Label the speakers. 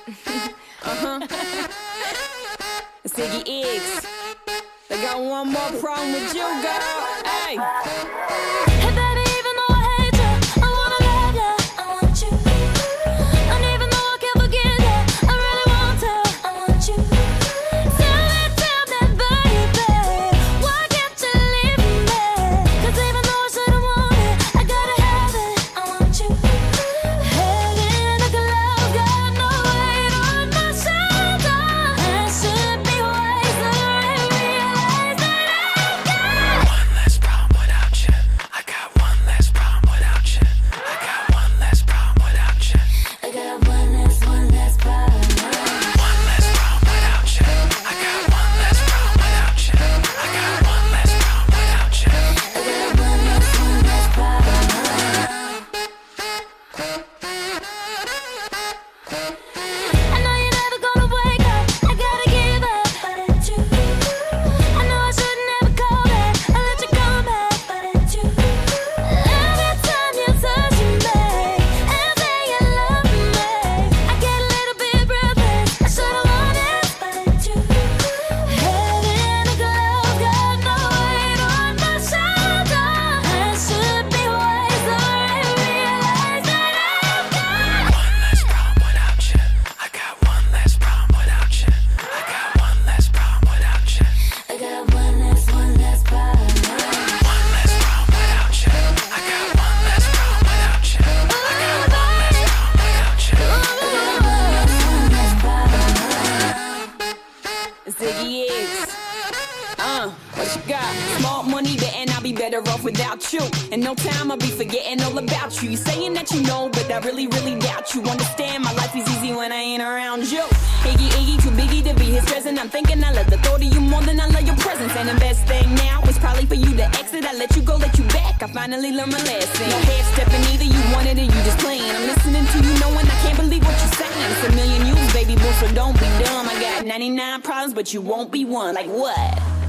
Speaker 1: It's Iggy X. They got one more problem with you, girl. Hey.
Speaker 2: Hey baby, even though I hate you, I wanna love you, I want you. And even though I can't forget you, I really want to, I want you. Tell me, baby, why can't you leave me? 'Cause even though I shouldn't want it, I gotta have it, I want you. Heaven like a love, got no weight on my shoulder. I should be wiser and realize that I've got
Speaker 3: one less problem without you. I got one less problem without you. I got one less problem without you.
Speaker 2: I got one less problem.
Speaker 3: One less problem without you. I got one less problem without you. I got one less problem without you.
Speaker 2: I got one less problem. I know you're never gonna wake up, I gotta give up, but it's you. I know I should never call back, I let you come back, but it's you. Every time you touch me and say you love me, I get a little bit breathless, I should've known it, but it's you. Heaven like a love, got no weight on my shoulder. I should be wiser and realize that I've got
Speaker 3: One less problem without you. I got one less problem without you. I got one less problem without you.
Speaker 2: I got one less problem.
Speaker 3: One less problem without you. I got one less problem without you. I got one less problem without you.
Speaker 1: It's Iggy X. What you got? Small money, and I'll be better off without you. In no time, I'll be forgetting all about you. You saying that you know, but I really, really doubt you. Understand, my life is easy when I ain't around you. Iggy, too biggie to be his present. I'm thinking I love the thought of you more than I love your presence. And the best thing now is probably for you to exit. I let you go, let you back. I finally learned my lesson. No head stepping either, you wanted it, you just playing. I'm listening to you knowing I can't believe what you're saying. It's a million yous, baby boy, so don't be dumb. I got 99 problems, but you won't be one. Like what?